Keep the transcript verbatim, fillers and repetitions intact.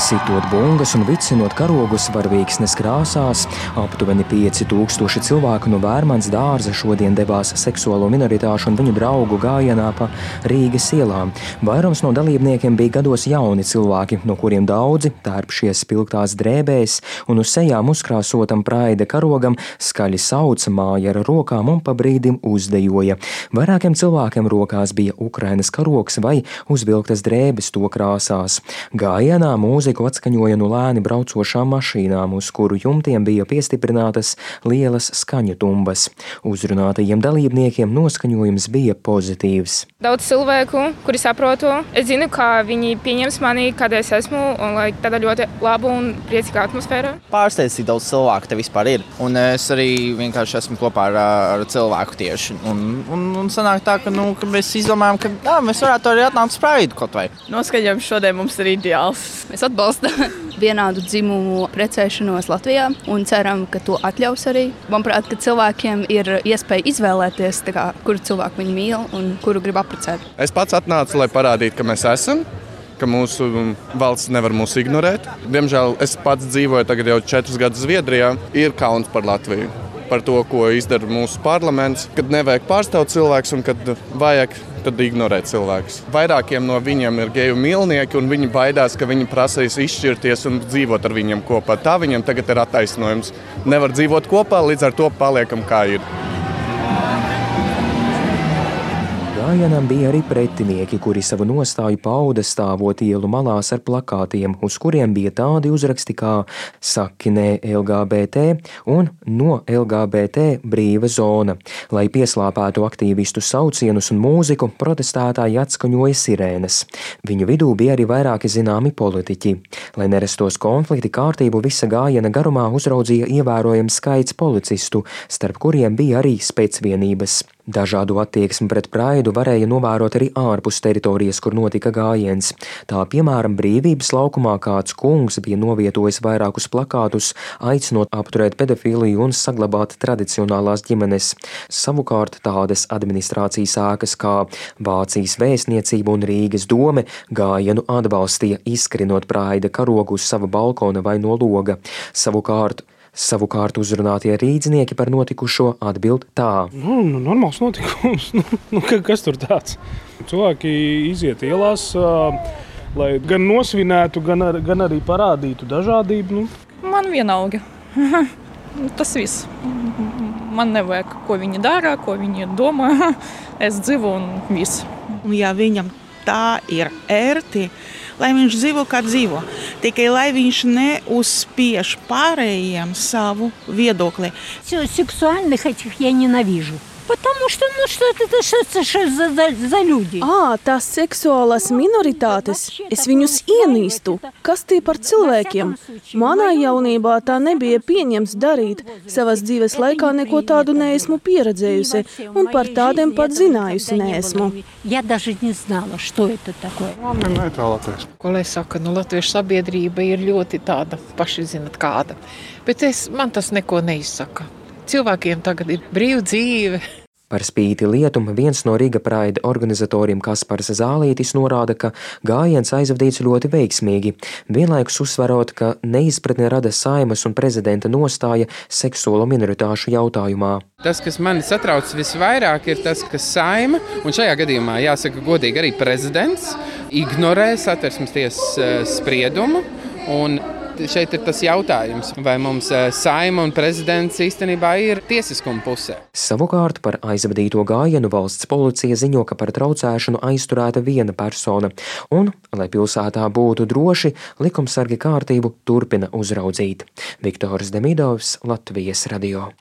Sitot bungas un vicinot karogus Varvīksnes krāsās, aptuveni pieci tūkstoši cilvēku no Vērmanas dārza šodien devās seksuālo minoritāšu un viņu draugu gājienā pa Rīgas ielām. Vairums no dalībniekiem bija gados jauni cilvēki, no kuriem daudzi tērpšies spilgtās drēbēs un uz sejām uzkrāsotam praida karogam skaļi sauca, māja ar rokām un pa brīdim uzdejoja. Vairākiem cilvēkiem rokās bija Ukrainas karogs vai uzvilktas drēbes to krāsās. Gājienā mūziku atskaņoja no lēni braucošām mašīnām, uz kuru jumtiem bija piestiprinātas lielas skaņu tumbas. Uzrunātajiem dalībniekiem noskaņojums bija pozitīvs. Daudz cilvēku, kuri saprotu, es zinu, kā viņi pieņems mani, kāda es esmu, un lai tāda ļoti laba un priecīga atmosfēra. Pārsteidz, cik daudz cilvēku te vispār ir, un es arī vienkārši esmu kopā ar, ar cilvēku tieši. Un, un, un sanāk tā, ka, nu, ka mēs izdomājam, ka jā, mēs varētu arī atnākt uz Praidu kaut vai. Noskaņojums šodien mums ir ideāls. Mēs atbalstam vienādu dzimumu precēšanos Latvijā un ceram, ka to atļaus arī. Manuprāt, ka cilvēkiem ir iespēja izvēlēties, tā kā, kuru cilvēku viņi mīl un kuru grib apprecēt. Es pats atnācu, lai parādītu, ka mēs esam, ka mūsu valsts nevar mūs ignorēt. Diemžēl es pats dzīvoju tagad jau četrus gadus Zviedrijā. Ir kauns par Latviju, par to, ko izdara mūsu parlaments, kad nevajag pārstāvot cilvēks un kad vajag tad ignorēt cilvēkus. Vairākiem no viņiem ir geju mīlnieki, un viņi baidās, ka viņi prasīs izšķirties un dzīvot ar viņiem kopā. Tā viņiem tagad ir attaisnojums. Nevar dzīvot kopā, līdz ar to paliekam kā ir. Gājienam bija arī pretinieki, kuri savu nostāju pauda stāvot ielu malās ar plakātiem, uz kuriem bija tādi uzraksti kā "Saki nē L G B T" un "No L G B T brīva zona". Lai pieslāpētu aktīvistu saucienus un mūziku, protestētāji atskaņoja sirēnas. Viņu vidū bija arī vairāki zināmi politiķi. Lai nerastos konflikti, kārtību visa gājiena garumā uzraudzīja ievērojams skaits policistu, starp kuriem bija arī spēcvienības. Dažādu attieksmi pret Praidu varēja novērot arī ārpus teritorijas, kur notika gājiens. Tā, piemēram, Brīvības laukumā kāds kungs bija novietojis vairākus plakātus, aicinot apturēt pedofīliju un saglabāt tradicionālās ģimenes. Savukārt tādas administrācijas ēkas kā Vācijas vēstniecība un Rīgas dome gājienu atbalstīja, izskrinot Praida karogu uz sava balkona vai no loga. Savukārt Savukārt uzrunātie rīdznieki par notikušo atbild tā. Nu, nu normāls notikums. Nu, nu, kas tur tāds? Cilvēki iziet ielās, lai gan nosvinētu, gan, ar, gan arī parādītu dažādību. Nu. Man vienalga. Tas viss. Man nevajag, ko viņi dara, ko viņi domā. Es dzīvo un viss. Ja viņam tā ir ērti, lai viņš dzīvo, kā dzīvo. Tikai lai viņš neuzspiež pārējiem savu viedokli. Сексуальных этих я ненавижу. Потому что, ну, что это, что это что за, за, за люди? Ā, tās seksuālās minoritātes, es viņus ienīstu. Kas tie par cilvēkiem? Manā jaunībā tā nebija pieņems darīt. Savas dzīves laikā neko tādu neesmu pieredzējusi, un par tādiem pat zinājusi neesmu. Я даже не знала, что это такое. Man ir tā latviešu. Ko lai saka, nu, latviešu sabiedrība ir ļoti tāda, paši zinat kāda. Bet es, man tas neko neizsaka. Cilvēkiem tagad ir brīva dzīve. Par spīti lietum viens no Riga Praida organizatoriem Kaspars Zālītis norāda, ka gājiens aizvadīts ļoti veiksmīgi, vienlaikus uzsverot, ka neizpratne rada Saeimas un prezidenta nostāja seksuālo minoritāšu jautājumā. Tas, kas mani satrauc visvairāk, ir tas, ka Saeima, un šajā gadījumā jāsaka godīgi arī prezidents, ignorē Satversmes tiesas spriedumu, un šeit ir tas jautājums, vai mums Saeima un prezidents īstenībā ir tiesiskuma pusē. Savukārt par aizvadīto gājienu valsts policija ziņo, ka par traucēšanu aizturēta viena persona, un, lai pilsētā būtu droši, likumsargi kārtību turpina uzraudzīt. Viktors Demidovs, Latvijas radio.